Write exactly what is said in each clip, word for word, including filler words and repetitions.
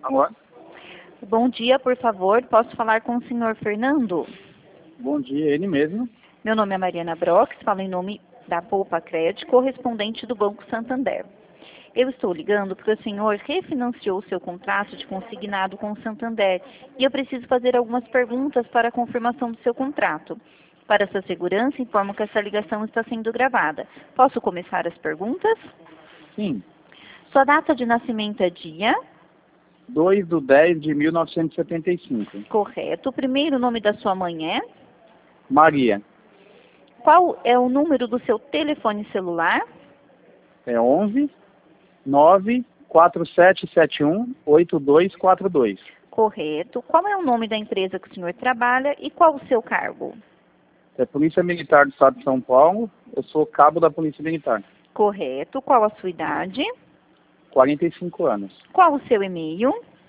Alô? Bom dia, por favor. Posso falar com o senhor Fernando? Bom dia, ele mesmo. Meu nome é Mariana Brox, falo em nome da Poupa Crédito, correspondente do Banco Santander. Eu estou ligando porque o senhor refinanciou o seu contrato de consignado com o Santander e eu preciso fazer algumas perguntas para a confirmação do seu contrato. Para sua segurança, informo que essa ligação está sendo gravada. Posso começar as perguntas? Sim. Sua data de nascimento é dia? dois de dez de mil novecentos e setenta e cinco. Correto. O primeiro nome da sua mãe é? Maria. Qual é o número do seu telefone celular? É onze, nove, quatro sete sete um, oito dois quatro dois. Correto. Qual é o nome da empresa que o senhor trabalha e qual o seu cargo? É Polícia Militar do Estado de São Paulo. Eu sou cabo da Polícia Militar. Correto. Qual a sua idade? quarenta e cinco anos. Qual o seu e-mail?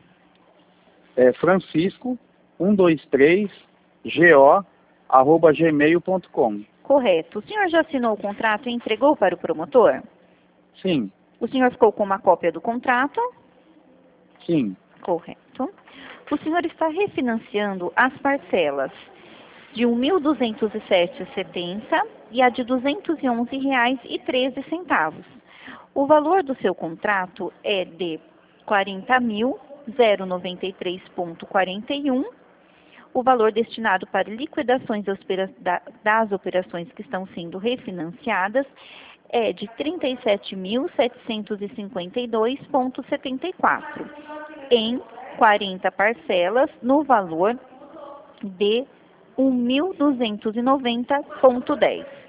É Francisco um dois três go arroba gmail ponto com. Correto. O senhor já assinou o contrato e entregou para o promotor? Sim. O senhor ficou com uma cópia do contrato? Sim. Correto. O senhor está refinanciando as parcelas de mil duzentos e sete reais e setenta centavos e a de duzentos e onze reais e treze centavos. O valor do seu contrato é de quarenta mil, noventa e três reais e quarenta e um centavos. O valor destinado para liquidações das operações que estão sendo refinanciadas é de trinta e sete mil, setecentos e cinquenta e dois reais e setenta e quatro centavos, em quarenta parcelas, no valor de mil duzentos e noventa reais e dez centavos.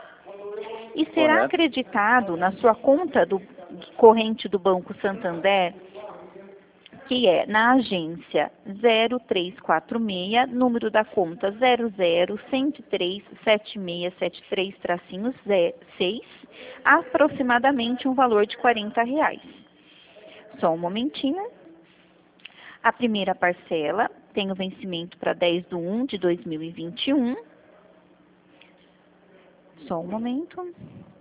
E será Correto. acreditado na sua conta do corrente do Banco Santander, que é na agência zero três quatro seis, número da conta zero zero um zero três sete seis sete três seis, aproximadamente um valor de quarenta reais. Só um momentinho. A primeira parcela tem o vencimento para dez de um de dois mil e vinte e um. Só um momento.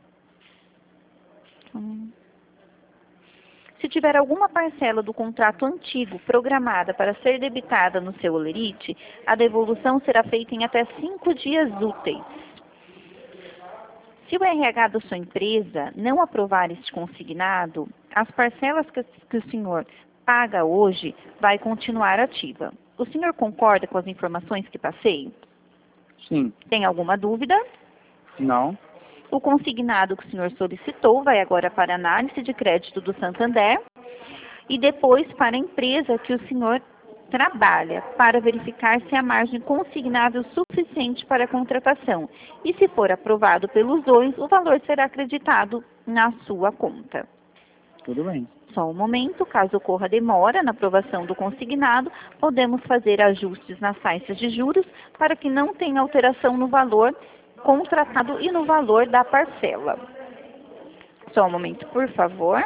Hum. Se tiver alguma parcela do contrato antigo programada para ser debitada no seu holerite, a devolução será feita em até cinco dias úteis. Se o R H da sua empresa não aprovar este consignado, as parcelas que, que o senhor paga hoje vai continuar ativa. O senhor concorda com as informações que passei? Sim. Tem alguma dúvida? Não. O consignado que o senhor solicitou vai agora para a análise de crédito do Santander e depois para a empresa que o senhor trabalha, para verificar se há margem consignável suficiente para a contratação. E se for aprovado pelos dois, o valor será acreditado na sua conta. Tudo bem. Só um momento, caso ocorra demora na aprovação do consignado, podemos fazer ajustes nas taxas de juros para que não tenha alteração no valor contratado e no valor da parcela. Só um momento, por favor.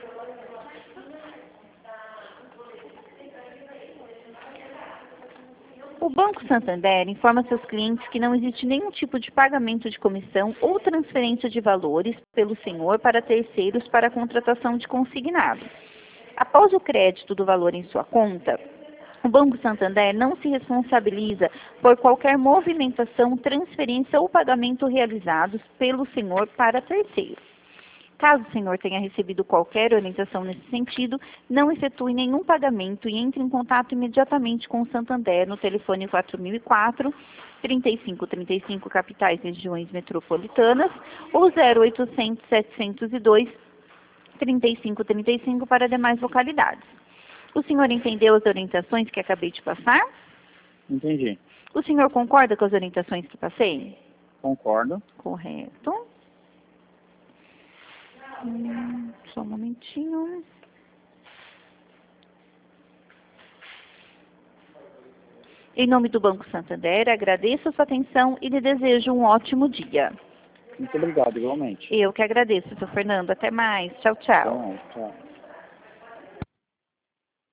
O Banco Santander informa seus clientes que não existe nenhum tipo de pagamento de comissão ou transferência de valores pelo senhor para terceiros para a contratação de consignado. Após o crédito do valor em sua conta, o Banco Santander não se responsabiliza por qualquer movimentação, transferência ou pagamento realizados pelo senhor para terceiros. Caso o senhor tenha recebido qualquer orientação nesse sentido, não efetue nenhum pagamento e entre em contato imediatamente com o Santander no telefone quatro mil e quatro, trinta e cinco trinta e cinco, capitais e regiões metropolitanas, ou zero oitocentos, setecentos e dois, trinta e cinco trinta e cinco para demais localidades. O senhor entendeu as orientações que acabei de passar? Entendi. O senhor concorda com as orientações que passei? Concordo. Correto. Hum, só um momentinho. Em nome do Banco Santander, agradeço a sua atenção e lhe desejo um ótimo dia. Muito obrigado, igualmente. Eu que agradeço, seu Fernando. Até mais. Tchau, tchau. Então, tchau.